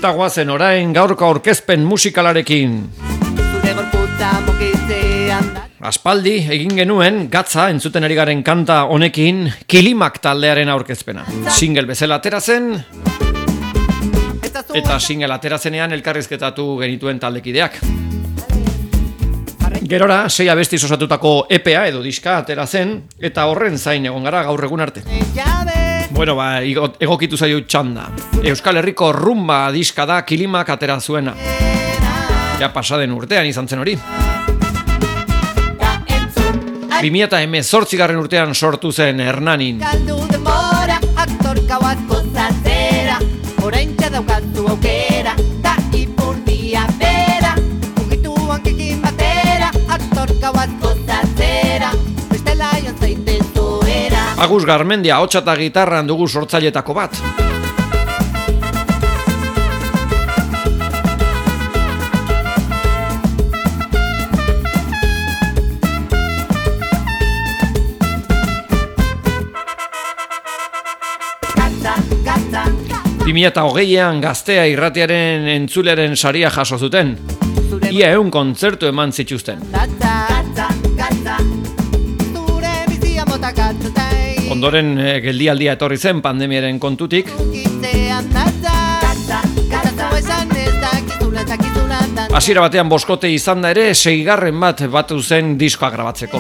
Eta guazen orain gaurko aurkezpen musikalarekin. Aspaldi egin genuen Gatza entzuten ari garen kanta honekin Kilimak taldearen aurkezpena. Single bezala atera zen, eta single atera zenean elkarrizketatu genituen taldekideak. Gerora, 6 abestiz osatutako EPA edo diska atera zen, eta horren zain egon gara gaur egun arte. Bueno, egokitu zaio txanda. Euskal Herriko rumba diska da Kilimak atera zuena. Ja pasaden urtean izan zen hori. 2018 urtean sortu zen Hernanin. Agus Garmendia hotsa eta gitarran dugu sortzailetako bat. Eta 2020an Gaztea irratiaren entzuleren saria jaso zuten. Ia 100 kontzertu eman zituzten. Ondoren geldialdia etorri zen pandemiaren kontutik. Hasiera batean boskote izan da ere, 6. bat batu zen diskoa grabatzeko.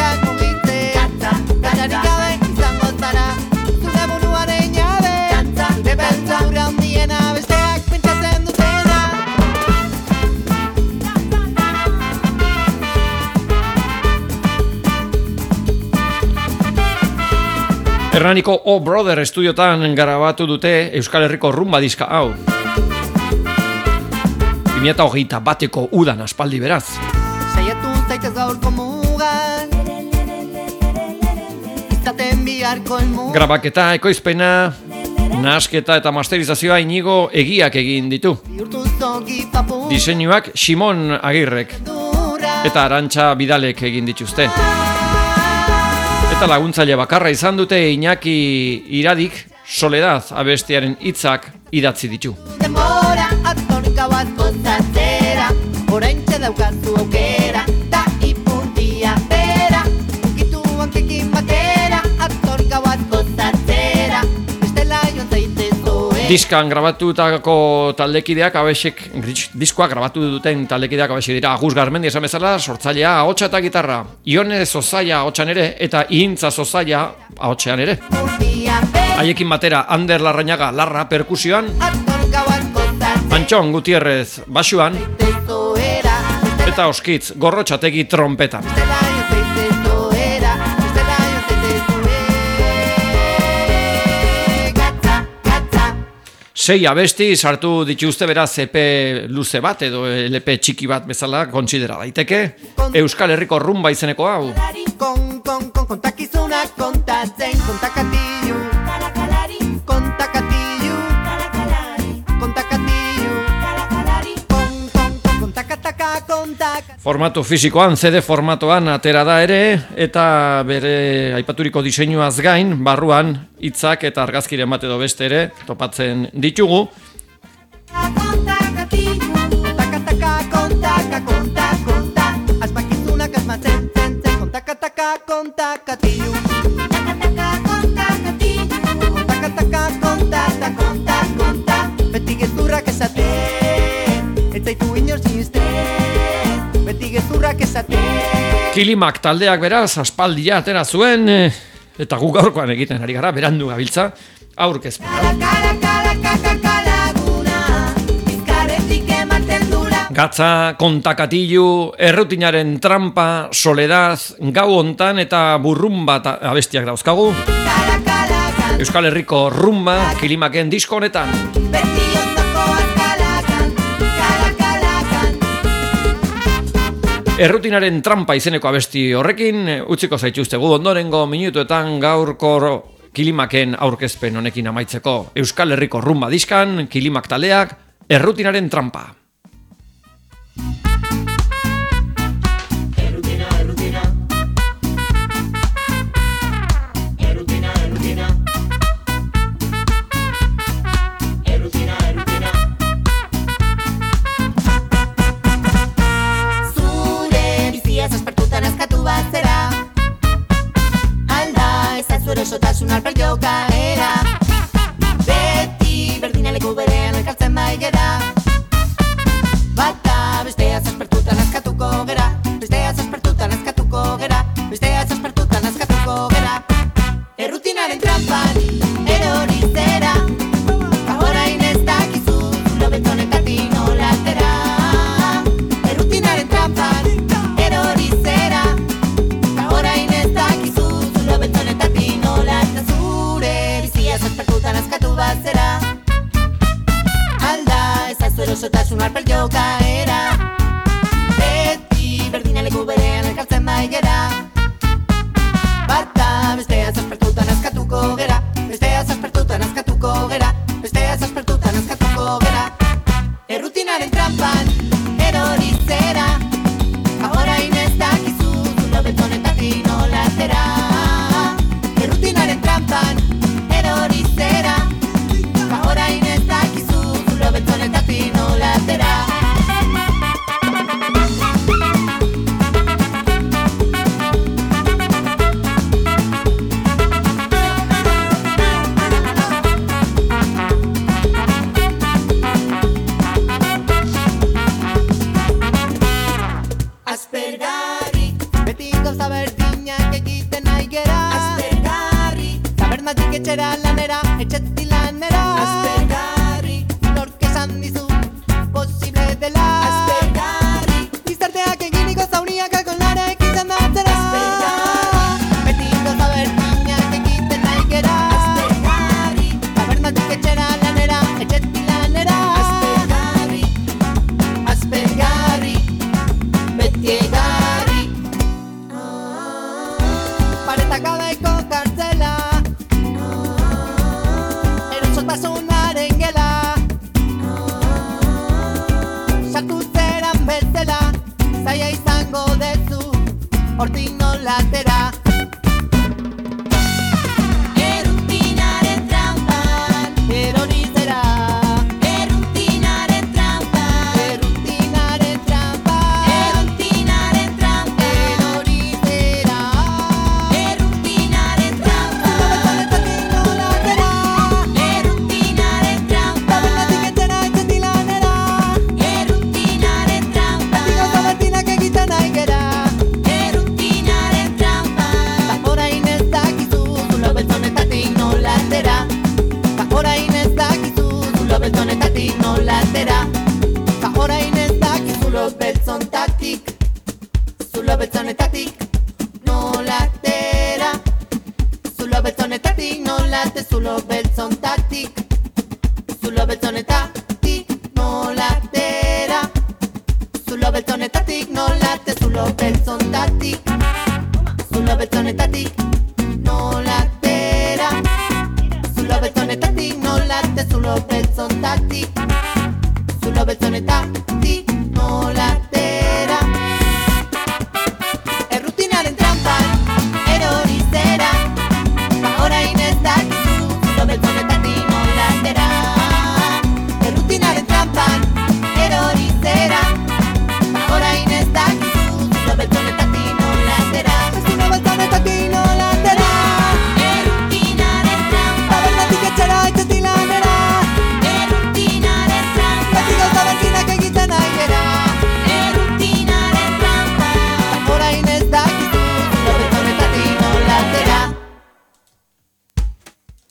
Hernaniko O Brother estudiotan grabatu dute Euskal Herriko rumba diska hau. 2021ko udan aspaldi beraz. Grabaketa, ekoizpena, nahasketa eta masterizazioa Inigo Egiak egin ditu. Diseinuak Simon Agirrek eta Arantxa Bidalek egin dituzte. Eta laguntzaile bakarra izan dute Iñaki Iradik Soledad abestiaren hitzak idatzi ditu. Diskan grabatutako taldekideak abesek, diskoak grabatu duten taldekideak abesek dira Agus Garmendia esan bezala, sortzailea ahotsa eta gitarra, Ione Zozaia ahotsan ere eta Ihintza Zozaia ahotsean ere. Haiekin batera Ander Larrañaga larra perkusioan, Antxon Gutierrez basuan eta Oskitz Gorrotxategi trompetan. Sei abesti sartu dituzte beraz EP luze bat edo LP txiki bat bezala kontsidera daiteke Euskal Herriko rumba izeneko hau. Formatu fisikoan, CD formatoan atera da ere, eta bere aipaturiko diseinuaz gain, barruan hitzak eta argazkiren bat edo beste ere topatzen ditugu. Kilimak taldeak beraz aspaldia atera zuen eta gu gaurkoan egiten ari gara berandu gabiltza aurkezpena. Gatza, Kontakatilu, Errutinaren trampa, Soledad, Gau hontan eta Burrumba abestiak dauzkagu. Euskal Herriko rumba Kilimaken disko honetan. Errutinaren trampa izeneko abesti horrekin utziko zaituztegu ondorengo minutuetan gaurko Kilimaken aurkezpen honekin amaitzeko. Euskal Herriko rumba diskan Kilimak taldeak Errutinaren trampa. nahi gera. Bata bestea zaspertuta nazkatuko gera. Bestea zaspertuta nazkatuko gera. Bestea zaspertuta nazkatuko gera. Errutinaren trampan erori zera. Orain ez dakizu zulo beltzonetatik nola atera. Errutinaren trampan erori zera. Orain ez dakizu zulo beltzonetatik nola atera. Zure bizia zaspertuta nazkatu bazera. Alda ezazu erosotasun alper jokaera. Beti berdina leku berean elkartzen bai gera. Bata bestea zaspertuta nazkatuko gera. Bestea zaspertuta nazkatuko gera. Bestea zaspertuta nazkatuko gera. Errutinaren trampan erori zera. Orain ez dakizu zulo beltzonetatik nola atera. Errutinaren trampan erori zera. Orain ez dakizu zulo beltzonetatik nola atera. Aspergarri, beti gauza berdinak egiten nahi gera. Aspergarri, tabernatik etxera lanera, etxetik lanera. Aspergarri, nork esan dizu posible dela. Aspergarri, gizarteak eginiko zauriak alkoholaren izan da atzera. Aspergarri, beti gauza berdinak egiten nahi gera. Aspergarri, tabernatik etxera lanera, etxetik lanera. Aspergarri, aspergarri, beti egarri. Paretak gabeko kartzela. Erosotasunaren gela. Sartu zeran bezala. Zaila izango dezu hortik nola atera. Errutinaren trampan erori zera. Errutinaren trampan. Errutinaren trampan. Errutinaren trampan. Erori zera. Errutinaren trampan. Tabernatik nola atera. Errutinaren trampan. Tabernatik etxera etxetik lanera. Errutinaren trampan. Beti gauza berdinak egiten nahi gera. Errutinaren trampan. Orain ez dakizu zulo beltzonetatik nola atera. Orain ez dakizu zulo beltzonetatik nola atera. Orain ez dakizu zulo beltzonetatik. Zulo beltzonetatik nola atera. Zulo beltzonetatik nola ate. Zulo beltzonetatik. Zulo beltzonetatik nola atera. Zulo beltzonetatik nola ate. Zulo beltzonetatik. Zulo beltzonetatik nola atera. Zulo beltzonetatik nola ate. Zulo beltzonetatik.